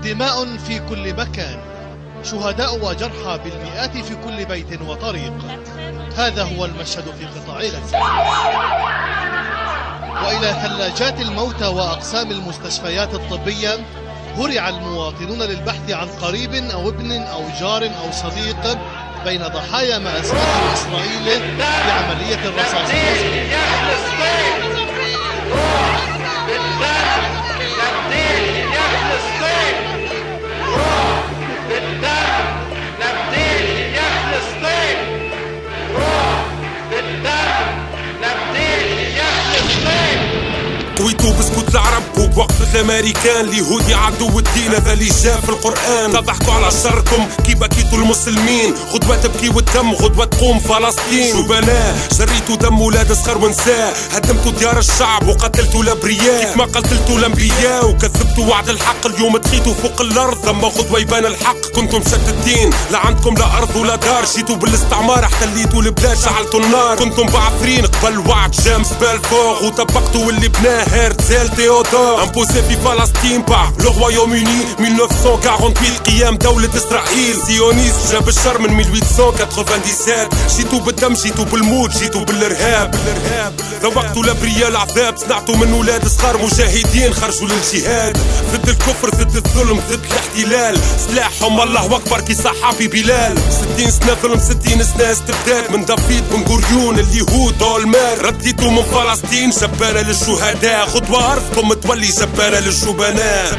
دماء في كل مكان، شهداء وجرحى بالمئات في كل بيت وطريق. هذا هو المشهد في قطاع غزة. وإلى ثلاجات الموتى وأقسام المستشفيات الطبية هرع المواطنون للبحث عن قريب أو ابن أو جار أو صديق بين ضحايا ما أسمته إسرائيل بعملية الرصاص. قويتو بسكوت العرب وبوقفة الامريكان، اليهودي عدو الدين هذا اللي جاء في القرآن. تضحكوا على شركم كي بكيتوا المسلمين، غدوة تبكي والدم غدوة تقوم فلسطين. شبناء جريتوا دم ولاد صغار ونساء، هدمتوا ديار الشعب وقتلتوا الابرياء كيف ما قتلتوا الانبياء وكذبتوا وعد الحق. اليوم تخيتوا فوق الارض لما غدوة يبان الحق. كنتم مشتتين لا عندكم لا ارض ولا دار، جيتوا بالاستعمار احتليتوا البلاد شعلتوا النار. كنتم بعثرين قبل وعد جيمس بالفور وطبقتوا اللي بناه هرتزل تيودور. امبوسي في فلسطين باع لو رويوم-اوني 1948 قيام دولة اسرائيل. سيونيست جاب الشر من 1897. جيتوا بالدم جيتوا بالموت جيتوا بالارهاب. ذوقتوا الابرياء العذاب، صنعتوا من ولاد صغار مجاهدين خرجوا للجهاد ضد الكفر ضد الظلم ضد الاحتلال. سلاحهم الله اكبر كي صحابي بلال. 60 سنة ظلم 60 سنة استبداد من دافيد بن غوريون اليهود اولمير. رديتوا من فلسطين جبانة للشهداء، خطوة أرضكم تولي جبانة للجبناء.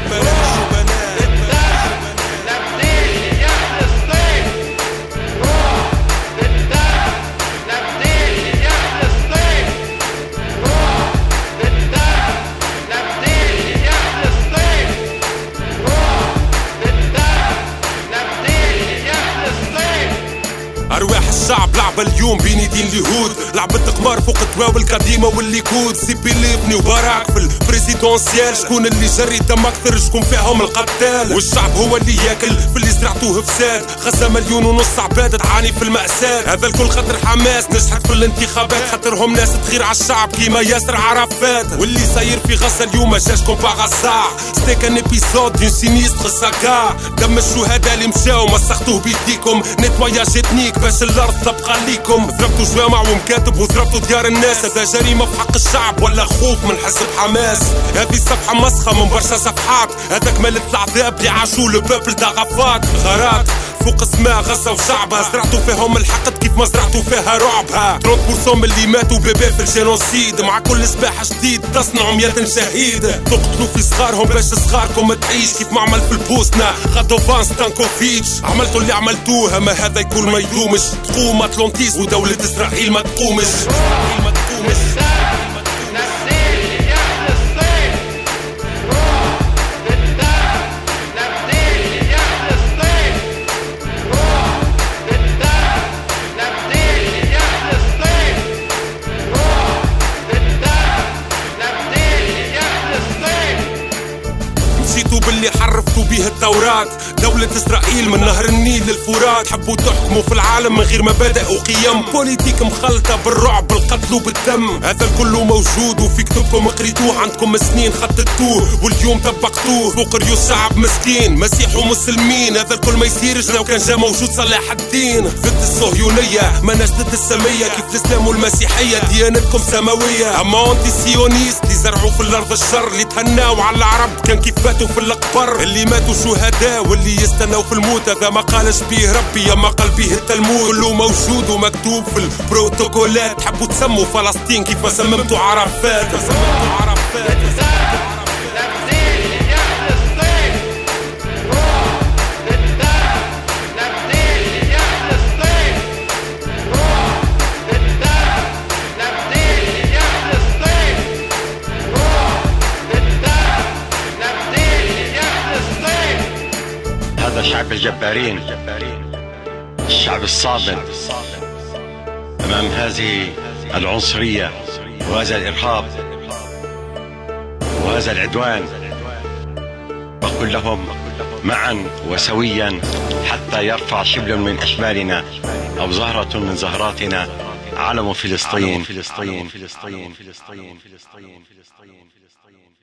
أرواح الشعب لعبة اليوم بين يدين اليهود، لعبة قمار فوق التواول القديمة والليكود. سيبي ليبني وبراك في البريزيدونسيال، شكون اللي جري دم أكثر شكون فيهم القتال. والشعب هو اللي ياكل في اللي زرعتوه فساد. غزة 1.5 مليون عباد تعاني في المأساة. هذا الكل خاطر حماس نجحت في الانتخابات، خاطرهم ناس تغير على الشعب كيما ياسر عرفات. واللي صاير في غزة اليوم ما جاش باغاسا، ستي كان ايبيسود دون سينيستر ساكا. دم الشهداء اللي مشاو مسختوه بيديكم، نتواياج اتنيك باش الارض تبقى ليكم. ضربتوا جوامع ومكاتب وضربتوا ديار الناس، هذا جريمة في حق الشعب ولا خوف من حزب حماس. هذه صفحة مسخة من برشا صفحات، هذاك مالت العذاب اللي عاشوا لبابل دا غفات. غارات فوق اسماء غزة وشعبها، زرعتوا فيهم الحقد كيف ما زرعتوا فيها رعبها. 30% من اللي ماتوا بيبي في الجينوسيد، مع كل سباح جديد تصنعوا 100 شهيد. تقتلوا في صغارهم باش صغاركم تعيش كيف ما عمل في البوسنة غادوفان ستانكوفيتش. عملتوا اللي عملتوها ما هذا يكون ما يدومش. تقوم أتلانتيس ودولة إسرائيل ما تقومش. مشيتوا باللي حرفتوا بيه التوراة، دولة إسرائيل من نهر النيل للفرات. حبوا تحكموا في العالم من غير مبادئ وقيم، بوليتيك مخلطة بالرعب بالقتل وبالدم. هذا الكل موجود وفي كتبكم قريتوه، عندكم سنين خططتوه واليوم طبقتوه فوق ريوس شعب مسكين مسيح ومسلمين. هذا الكل ما يصيرش لو كان جا موجود صلاح الدين. ضد الصهيونية ماناش ضد السامية، كيف الإسلام والمسيحية ديانتكم سماوية. أما أنتي سيونيست اللي زرعوا في الأرض الشر، اللي تهناوا على العرب كان كيف فاتوا في الأقبر. اللي ماتوا شهداء واللي يستنوا في الموت، هذا ما قالش بيه ربي يا ما قال بيه التلمود. كله موجود ومكتوب في البروتوكولات. حبوا تسموا فلسطين كيف ما سممتوا عرفات. هذا شعب الجبارين، الشعب الصامد أمام هذه العنصرية وهذا الإرهاب وهذا العدوان. بقول لهم معا وسويا حتى يرفع شبل من أشبالنا أو زهرة من زهراتنا علم فلسطين.